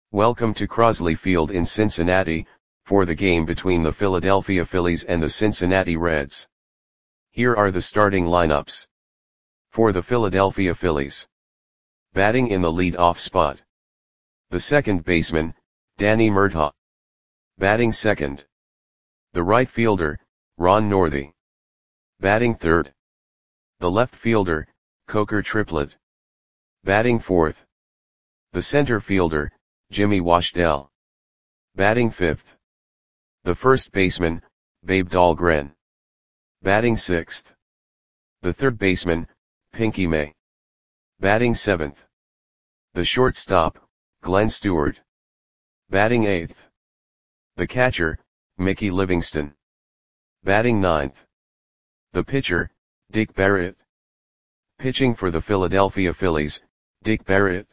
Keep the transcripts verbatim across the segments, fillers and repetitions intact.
Welcome to Crosley Field in Cincinnati, for the game between the Philadelphia Phillies and the Cincinnati Reds. Here are the starting lineups. For the Philadelphia Phillies. Batting in the lead-off spot. The second baseman, Danny Murtaugh. Batting second. The right fielder, Ron Northy. Batting third. The left fielder, Coker Triplett. Batting fourth. The center fielder, Jimmy Washdell. Batting fifth. The first baseman, Babe Dahlgren. Batting sixth. The third baseman, Pinky May. Batting seventh. The shortstop, Glenn Stewart. Batting eighth. The catcher, Mickey Livingston. Batting ninth. The pitcher, Dick Barrett. Pitching for the Philadelphia Phillies, Dick Barrett.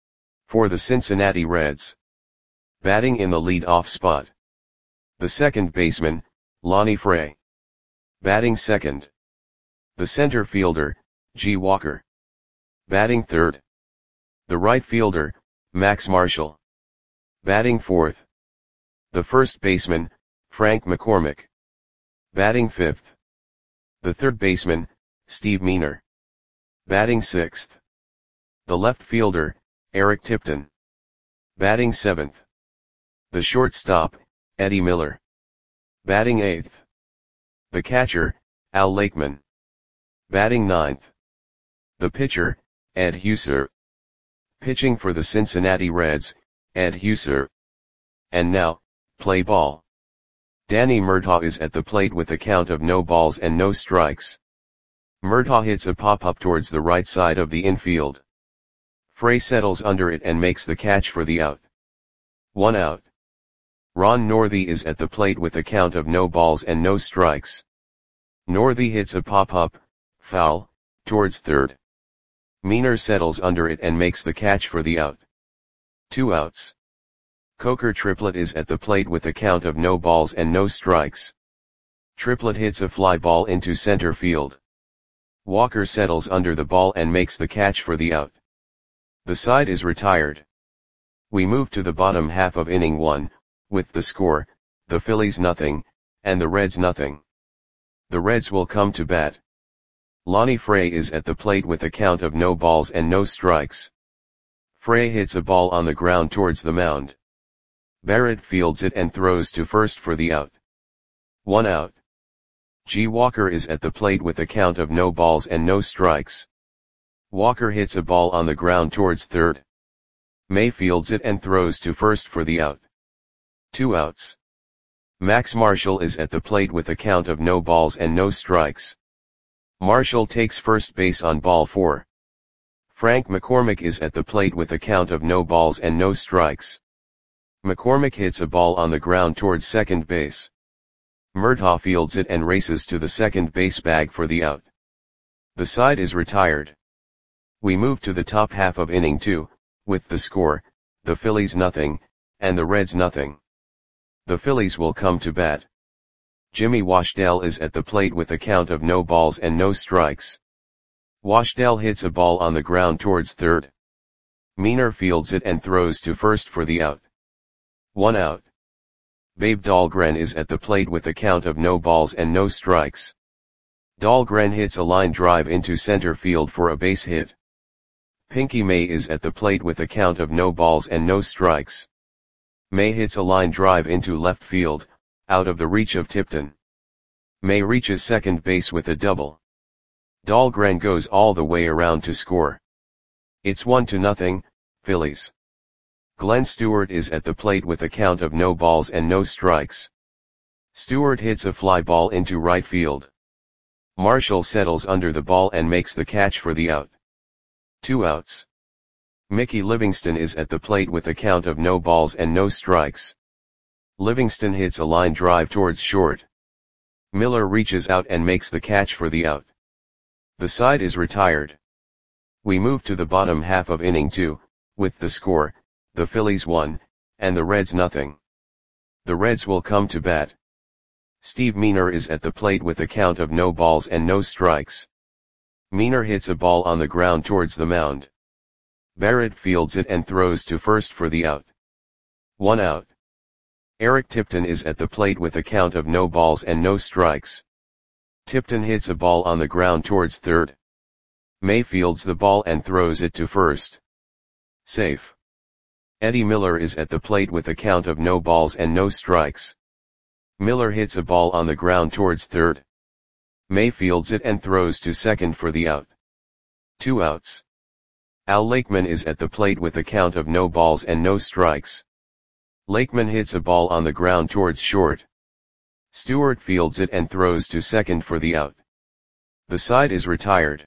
For the Cincinnati Reds. Batting in the lead-off spot. The second baseman, Lonnie Fray. Batting second. The center fielder, G. Walker. Batting third. The right fielder, Max Marshall. Batting fourth. The first baseman, Frank McCormick. Batting fifth. The third baseman, Steve Meaner. Batting sixth. The left fielder, Eric Tipton. Batting seventh. The shortstop, Eddie Miller. Batting eighth. The catcher, Al Lakeman. Batting ninth. The pitcher, Ed Huser. Pitching for the Cincinnati Reds, Ed Huser. And now, play ball. Danny Murtaugh is at the plate with a count of no balls and no strikes. Murtaugh hits a pop-up towards the right side of the infield. Fray settles under it and makes the catch for the out. One out. Ron Northy is at the plate with a count of no balls and no strikes. Northy hits a pop-up, foul, towards third. Meaner settles under it and makes the catch for the out. Two outs. Coker Triplett is at the plate with a count of no balls and no strikes. Triplett hits a fly ball into center field. Walker settles under the ball and makes the catch for the out. The side is retired. We move to the bottom half of inning one, with the score, the Phillies nothing, and the Reds nothing. The Reds will come to bat. Lonnie Fray is at the plate with a count of no balls and no strikes. Fray hits a ball on the ground towards the mound. Barrett fields it and throws to first for the out. One out. G. Walker is at the plate with a count of no balls and no strikes. Walker hits a ball on the ground towards third. May fields it and throws to first for the out. Two outs. Max Marshall is at the plate with a count of no balls and no strikes. Marshall takes first base on ball four. Frank McCormick is at the plate with a count of no balls and no strikes. McCormick hits a ball on the ground towards second base. Murtaugh fields it and races to the second base bag for the out. The side is retired. We move to the top half of inning two, with the score, the Phillies nothing, and the Reds nothing. The Phillies will come to bat. Jimmy Washdell is at the plate with a count of no balls and no strikes. Washdell hits a ball on the ground towards third. Meaner fields it and throws to first for the out. One out. Babe Dahlgren is at the plate with a count of no balls and no strikes. Dahlgren hits a line drive into center field for a base hit. Pinky May is at the plate with a count of no balls and no strikes. May hits a line drive into left field, out of the reach of Tipton. May reaches second base with a double. Dahlgren goes all the way around to score. It's one to nothing, Phillies. Glenn Stewart is at the plate with a count of no balls and no strikes. Stewart hits a fly ball into right field. Marshall settles under the ball and makes the catch for the out. Two outs. Mickey Livingston is at the plate with a count of no balls and no strikes. Livingston hits a line drive towards short. Miller reaches out and makes the catch for the out. The side is retired. We move to the bottom half of inning two, with the score, the Phillies one, and the Reds nothing. The Reds will come to bat. Steve Meaner is at the plate with a count of no balls and no strikes. Meaner hits a ball on the ground towards the mound. Barrett fields it and throws to first for the out. One out. Eric Tipton is at the plate with a count of no balls and no strikes. Tipton hits a ball on the ground towards third. May fields the ball and throws it to first. Safe. Eddie Miller is at the plate with a count of no balls and no strikes. Miller hits a ball on the ground towards third. May fields it and throws to second for the out. Two outs. Al Lakeman is at the plate with a count of no balls and no strikes. Lakeman hits a ball on the ground towards short. Stewart fields it and throws to second for the out. The side is retired.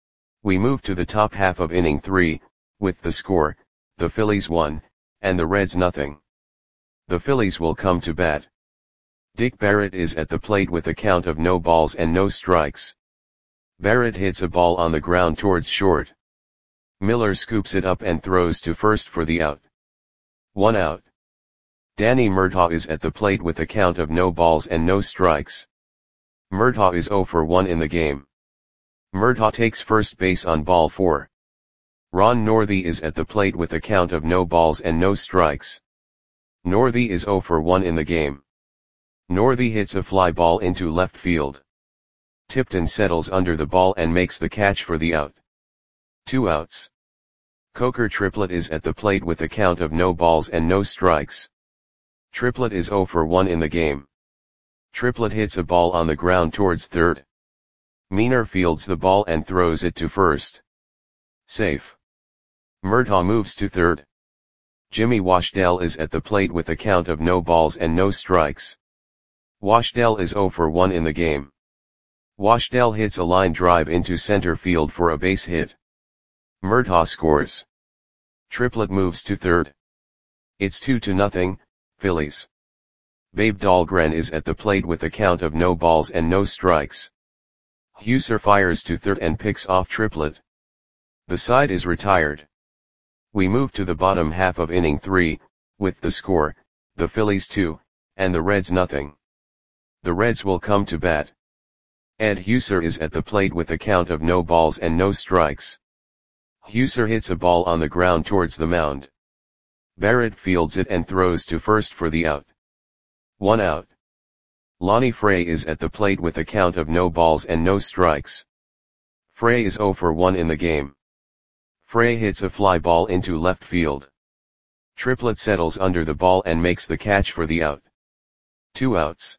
We move to the top half of inning three, with the score, the Phillies one, and the Reds nothing. The Phillies will come to bat. Dick Barrett is at the plate with a count of no balls and no strikes. Barrett hits a ball on the ground towards short. Miller scoops it up and throws to first for the out. One out. Danny Murtaugh is at the plate with a count of no balls and no strikes. Murtaugh is oh for one in the game. Murtaugh takes first base on ball four. Ron Northey is at the plate with a count of no balls and no strikes. Northey is oh for one in the game. Northey hits a fly ball into left field. Tipton settles under the ball and makes the catch for the out. Two outs. Coker Triplett is at the plate with a count of no balls and no strikes. Triplett is oh for one in the game. Triplett hits a ball on the ground towards third. Meaner fields the ball and throws it to first. Safe. Murtaugh moves to third. Jimmy Washdell is at the plate with a count of no balls and no strikes. Washdell is oh for one in the game. Washdell hits a line drive into center field for a base hit. Murtaugh scores. Triplett moves to third. It's two to nothing, Phillies. Babe Dahlgren is at the plate with a count of no balls and no strikes. Huser fires to third and picks off Triplett. The side is retired. We move to the bottom half of inning three, with the score, the Phillies two, and the Reds nothing. The Reds will come to bat. Ed Huser is at the plate with a count of no balls and no strikes. Huser hits a ball on the ground towards the mound. Barrett fields it and throws to first for the out. One out. Lonnie Frey is at the plate with a count of no balls and no strikes. Frey is oh for one in the game. Frey hits a fly ball into left field. Triplett settles under the ball and makes the catch for the out. Two outs.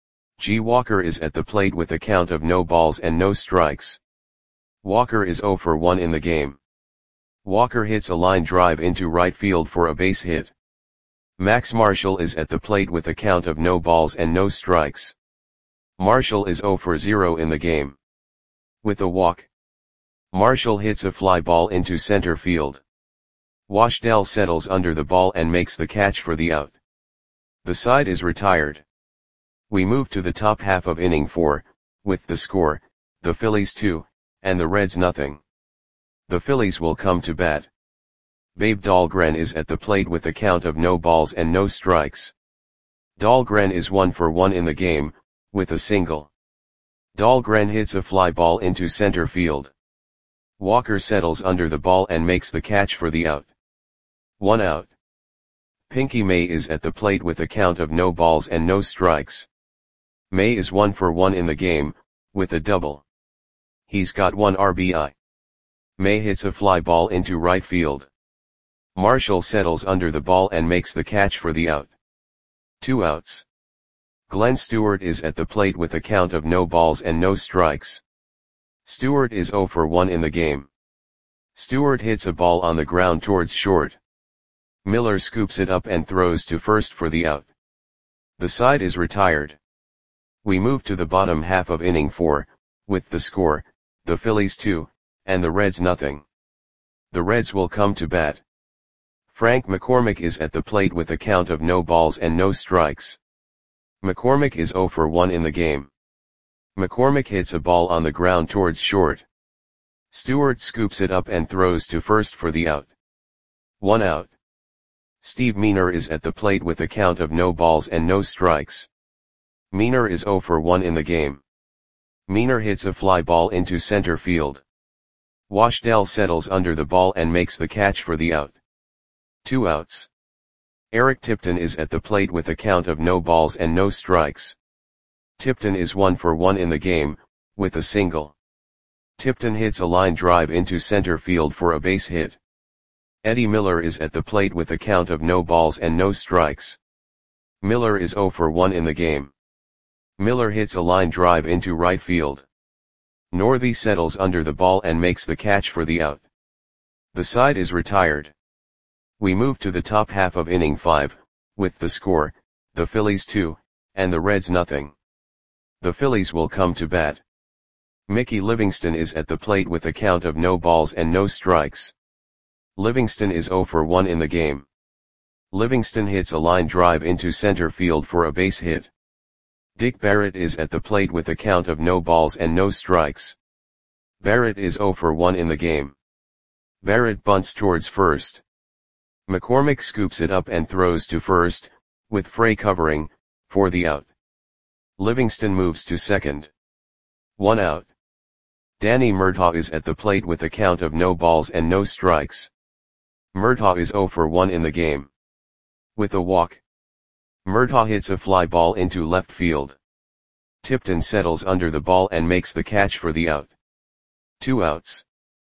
G. Walker is at the plate with a count of no balls and no strikes. Walker is oh for one in the game. Walker hits a line drive into right field for a base hit. Max Marshall is at the plate with a count of no balls and no strikes. Marshall is oh for zero in the game. With a walk, Marshall hits a fly ball into center field. Washdell settles under the ball and makes the catch for the out. The side is retired. We move to the top half of inning four, with the score, the Phillies two, and the Reds nothing. The Phillies will come to bat. Babe Dahlgren is at the plate with a count of no balls and no strikes. Dahlgren is one for one in the game, with a single. Dahlgren hits a fly ball into center field. Walker settles under the ball and makes the catch for the out. One out. Pinky May is at the plate with a count of no balls and no strikes. May is one for one in the game, with a double. He's got one R B I. May hits a fly ball into right field. Marshall settles under the ball and makes the catch for the out. Two outs. Glenn Stewart is at the plate with a count of no balls and no strikes. Stewart is oh for one in the game. Stewart hits a ball on the ground towards short. Miller scoops it up and throws to first for the out. The side is retired. We move to the bottom half of inning four, with the score, the Phillies two, and the Reds nothing. The Reds will come to bat. Frank McCormick is at the plate with a count of no balls and no strikes. McCormick is oh for one in the game. McCormick hits a ball on the ground towards short. Stewart scoops it up and throws to first for the out. One out. Steve Meaner is at the plate with a count of no balls and no strikes. Meaner is oh for one in the game. Meaner hits a fly ball into center field. Washdell settles under the ball and makes the catch for the out. Two outs. Eric Tipton is at the plate with a count of no balls and no strikes. Tipton is one for one in the game, with a single. Tipton hits a line drive into center field for a base hit. Eddie Miller is at the plate with a count of no balls and no strikes. Miller is zero for one in the game. Miller hits a line drive into right field. Northey settles under the ball and makes the catch for the out. The side is retired. We move to the top half of inning five, with the score, the Phillies two, and the Reds nothing. The Phillies will come to bat. Mickey Livingston is at the plate with a count of no balls and no strikes. Livingston is zero for one in the game. Livingston hits a line drive into center field for a base hit. Dick Barrett is at the plate with a count of no balls and no strikes. Barrett is zero for one in the game. Barrett bunts towards first. McCormick scoops it up and throws to first, with Frey covering, for the out. Livingston moves to second. One out. Danny Murtaugh is at the plate with a count of no balls and no strikes. Murtaugh is zero for one in the game. With a walk. Murtaugh hits a fly ball into left field. Tipton settles under the ball and makes the catch for the out. Two outs.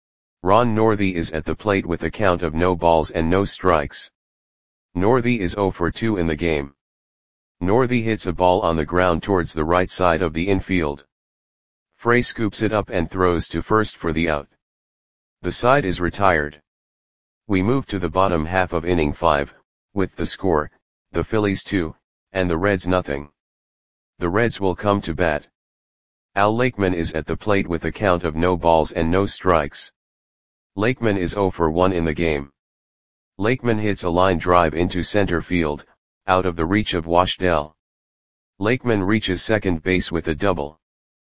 Ron Northey is at the plate with a count of no balls and no strikes. Northey is zero for two in the game. Northey hits a ball on the ground towards the right side of the infield. Frey scoops it up and throws to first for the out. The side is retired. We move to the bottom half of inning five, with the score, the Phillies two, and the Reds nothing. The Reds will come to bat. Al Lakeman is at the plate with a count of no balls and no strikes. Lakeman is zero for one in the game. Lakeman hits a line drive into center field, out of the reach of Washdell. Lakeman reaches second base with a double.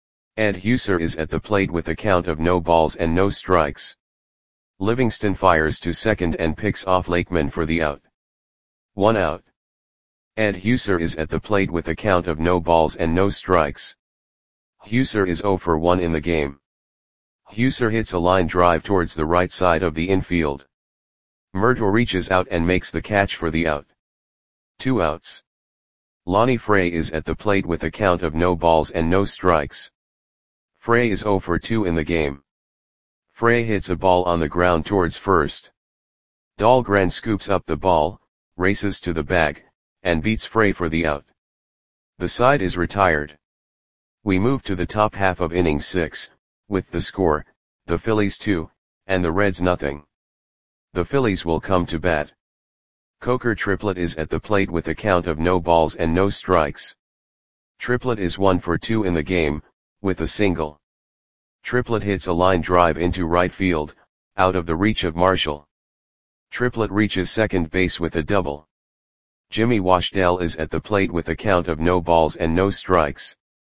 Ed Huser is at the plate with a count of no balls and no strikes. Livingston fires to second and picks off Lakeman for the out. One out. Ed Huser is at the plate with a count of no balls and no strikes. Huser is zero for one in the game. Huser hits a line drive towards the right side of the infield. Murtaugh reaches out and makes the catch for the out. Two outs. Lonnie Frey is at the plate with a count of no balls and no strikes. Frey is zero for two in the game. Frey hits a ball on the ground towards first. Dahlgren scoops up the ball, races to the bag, and beats Frey for the out. The side is retired. We move to the top half of inning six, with the score, the Phillies two, and the Reds nothing. The Phillies will come to bat. Coker Triplett is at the plate with a count of no balls and no strikes. Triplett is one for two in the game, with a single. Triplett hits a line drive into right field, out of the reach of Marshall. Triplett reaches second base with a double. Jimmy Washdell is at the plate with a count of no balls and no strikes.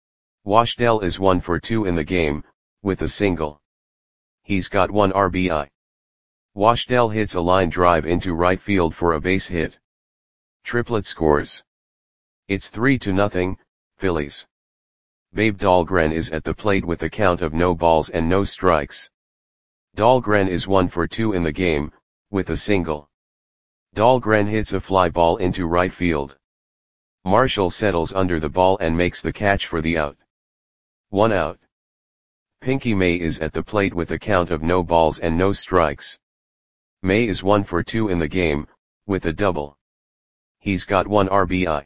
Washdell is one for two in the game, with a single. He's got one R B I. Washdell hits a line drive into right field for a base hit. Triplett scores. It's three to nothing, Phillies. Babe Dahlgren is at the plate with a count of no balls and no strikes. Dahlgren is one for two in the game, with a single. Dahlgren hits a fly ball into right field. Marshall settles under the ball and makes the catch for the out. One out. Pinky May is at the plate with a count of no balls and no strikes. May is one for two in the game, with a double. He's got one R B I.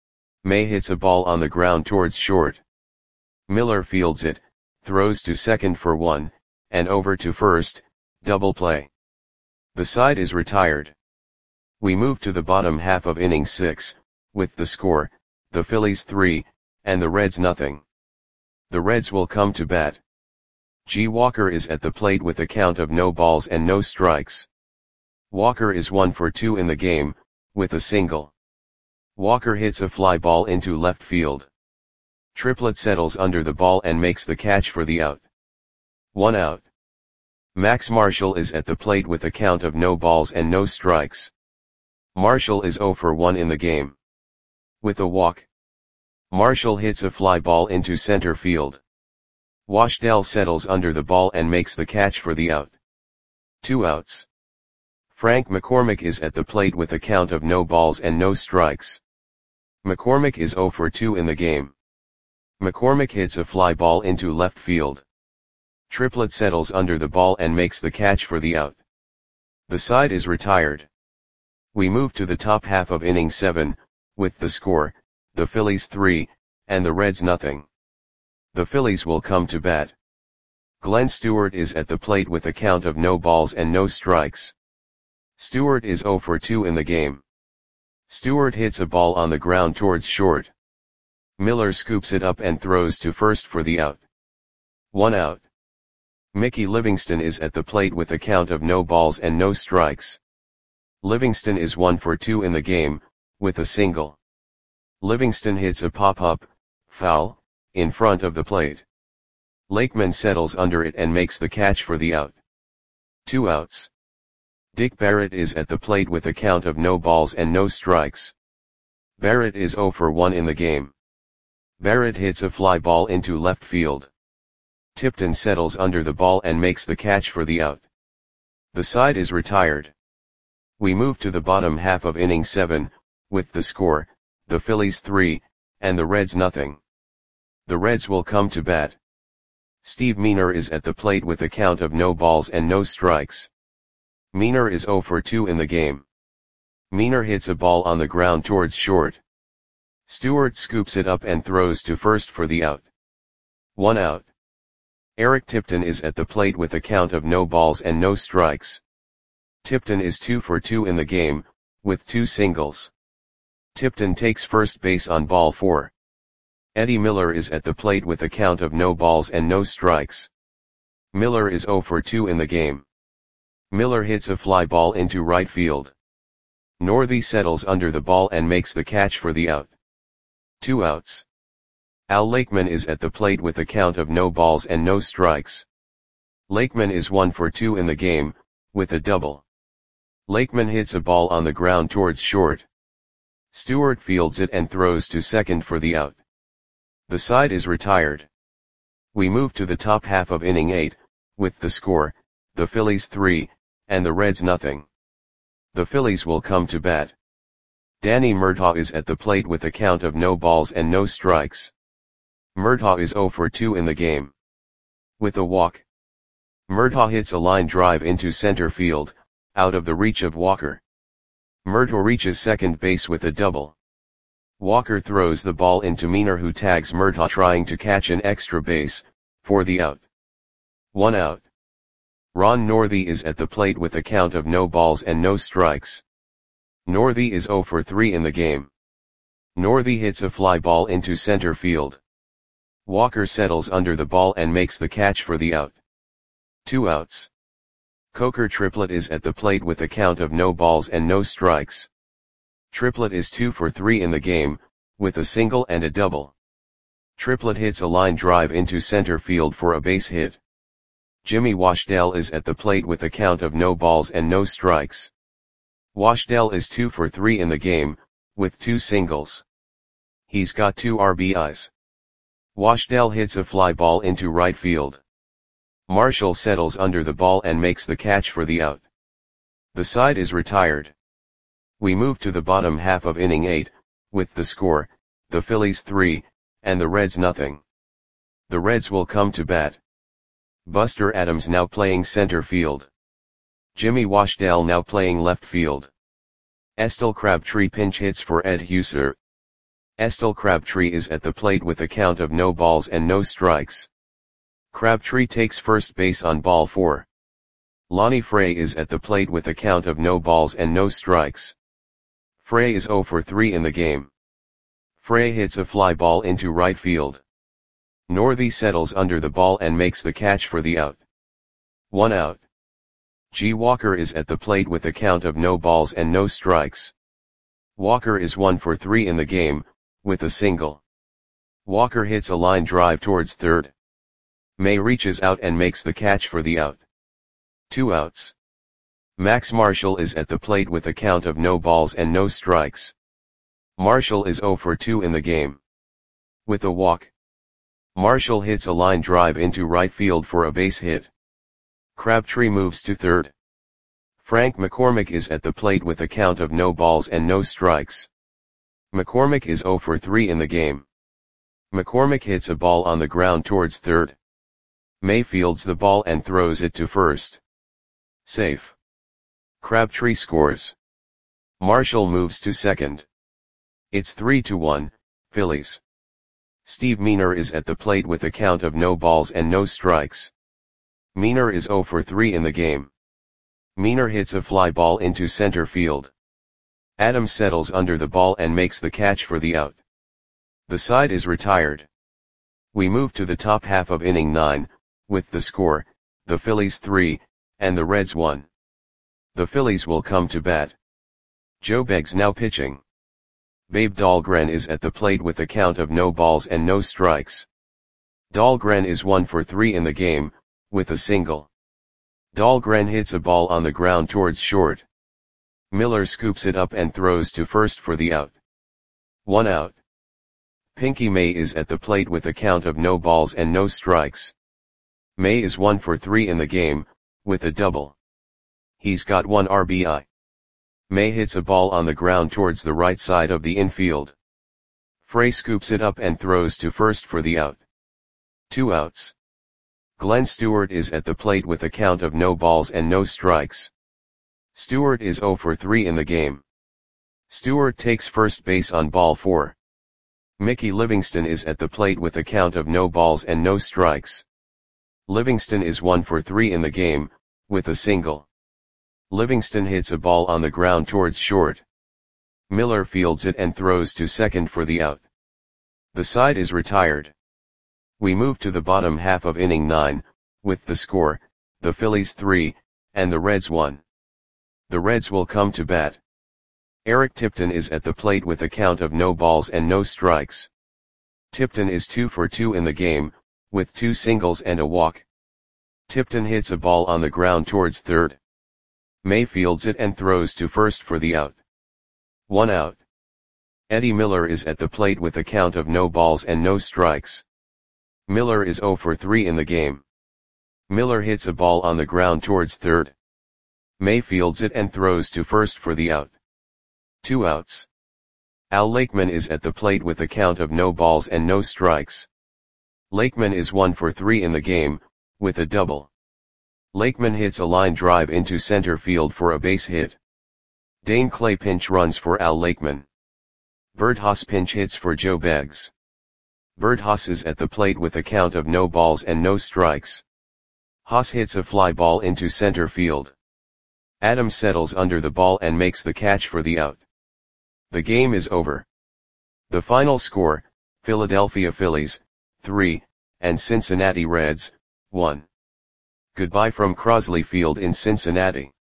May hits a ball on the ground towards short. Miller fields it, throws to second for one, and over to first, double play. The side is retired. We move to the bottom half of inning six, with the score, the Phillies three, and the Reds nothing. The Reds will come to bat. G. Walker is at the plate with a count of no balls and no strikes. Walker is one for two in the game, with a single. Walker hits a fly ball into left field. Triplett settles under the ball and makes the catch for the out. One out. Max Marshall is at the plate with a count of no balls and no strikes. Marshall is zero for one in the game. With a walk. Marshall hits a fly ball into center field. Washdell settles under the ball and makes the catch for the out. Two outs. Frank McCormick is at the plate with a count of no balls and no strikes. McCormick is zero for two in the game. McCormick hits a fly ball into left field. Triplett settles under the ball and makes the catch for the out. The side is retired. We move to the top half of inning seven, with the score, the Phillies three, and the Reds nothing. The Phillies will come to bat. Glenn Stewart is at the plate with a count of no balls and no strikes. Stewart is zero for two in the game. Stewart hits a ball on the ground towards short. Miller scoops it up and throws to first for the out. One out. Mickey Livingston is at the plate with a count of no balls and no strikes. Livingston is one for two in the game, with a single. Livingston hits a pop-up, foul, in front of the plate. Lakeman settles under it and makes the catch for the out. Two outs. Dick Barrett is at the plate with a count of no balls and no strikes. Barrett is zero for one in the game. Barrett hits a fly ball into left field. Tipton settles under the ball and makes the catch for the out. The side is retired. We move to the bottom half of inning seven, with the score, the Phillies three, and the Reds nothing. The Reds will come to bat. Steve Meaner is at the plate with a count of no balls and no strikes. Meaner is zero for two in the game. Meaner hits a ball on the ground towards short. Stewart scoops it up and throws to first for the out. One out. Eric Tipton is at the plate with a count of no balls and no strikes. Tipton is two for two in the game, with two singles. Tipton takes first base on ball four. Eddie Miller is at the plate with a count of no balls and no strikes. Miller is zero for two in the game. Miller hits a fly ball into right field. Northey settles under the ball and makes the catch for the out. Two outs. Al Lakeman is at the plate with a count of no balls and no strikes. Lakeman is one for two in the game, with a double. Lakeman hits a ball on the ground towards short. Stewart fields it and throws to second for the out. The side is retired. We move to the top half of inning eight, with the score, the Phillies three, and the Reds nothing. The Phillies will come to bat. Danny Murtaugh is at the plate with a count of no balls and no strikes. Murtaugh is zero for two in the game. With a walk. Murtaugh hits a line drive into center field, out of the reach of Walker. Murtaugh reaches second base with a double. Walker throws the ball into Meaner, who tags Murtaugh trying to catch an extra base, for the out. One out. Ron Northey is at the plate with a count of no balls and no strikes. Northey is zero for three in the game. Northey hits a fly ball into center field. Walker settles under the ball and makes the catch for the out. Two outs. Coker Triplett is at the plate with a count of no balls and no strikes. Triplett is two for three in the game, with a single and a double. Triplett hits a line drive into center field for a base hit. Jimmy Washdell is at the plate with a count of no balls and no strikes. Washdell is two for three in the game, with two singles. He's got two R B Is. Washdell hits a fly ball into right field. Marshall settles under the ball and makes the catch for the out. The side is retired. We move to the bottom half of inning eight, with the score, the Phillies three, and the Reds nothing. The Reds will come to bat. Buster Adams now playing center field. Jimmy Washdell now playing left field. Estel Crabtree pinch hits for Ed Huser. Estel Crabtree is at the plate with a count of no balls and no strikes. Crabtree takes first base on ball four. Lonnie Frey is at the plate with a count of no balls and no strikes. Frey is zero for three in the game. Frey hits a fly ball into right field. Northey settles under the ball and makes the catch for the out. One out. G. Walker is at the plate with a count of no balls and no strikes. Walker is one for three in the game, with a single. Walker hits a line drive towards third. May reaches out and makes the catch for the out. Two outs. Max Marshall is at the plate with a count of no balls and no strikes. Marshall is zero for two in the game. With a walk. Marshall hits a line drive into right field for a base hit. Crabtree moves to third. Frank McCormick is at the plate with a count of no balls and no strikes. McCormick is zero for three in the game. McCormick hits a ball on the ground towards third. May fields the ball and throws it to first. Safe. Crabtree scores. Marshall moves to second. It's three to one, Phillies. Steve Meaner is at the plate with a count of no balls and no strikes. Meaner is zero for three in the game. Meaner hits a fly ball into center field. Adams settles under the ball and makes the catch for the out. The side is retired. We move to the top half of inning nine, with the score, the Phillies three, and the Reds one. The Phillies will come to bat. Joe Beggs now pitching. Babe Dahlgren is at the plate with a count of no balls and no strikes. Dahlgren is one for three in the game, with a single. Dahlgren hits a ball on the ground towards short. Miller scoops it up and throws to first for the out. One out. Pinky May is at the plate with a count of no balls and no strikes. May is one for three in the game, with a double. He's got one R B I. May hits a ball on the ground towards the right side of the infield. Frey scoops it up and throws to first for the out. Two outs. Glenn Stewart is at the plate with a count of no balls and no strikes. Stewart is zero for three in the game. Stewart takes first base on ball four. Mickey Livingston is at the plate with a count of no balls and no strikes. Livingston is one for three in the game, with a single. Livingston hits a ball on the ground towards short. Miller fields it and throws to second for the out. The side is retired. We move to the bottom half of inning nine, with the score, the Phillies three, and the Reds one. The Reds will come to bat. Eric Tipton is at the plate with a count of no balls and no strikes. Tipton is two for two in the game, with two singles and a walk. Tipton hits a ball on the ground towards third. May fields it and throws to first for the out. One out. Eddie Miller is at the plate with a count of no balls and no strikes. Miller is zero for three in the game. Miller hits a ball on the ground towards third. May fields it and throws to first for the out. Two outs. Al Lakeman is at the plate with a count of no balls and no strikes. Lakeman is one for three in the game, with a double. Lakeman hits a line drive into center field for a base hit. Dane Clay pinch runs for Al Lakeman. Bert Haas pinch hits for Joe Beggs. Bert Haas is at the plate with a count of no balls and no strikes. Haas hits a fly ball into center field. Adams settles under the ball and makes the catch for the out. The game is over. The final score, Philadelphia Phillies, three, and Cincinnati Reds, one. Goodbye from Crosley Field in Cincinnati.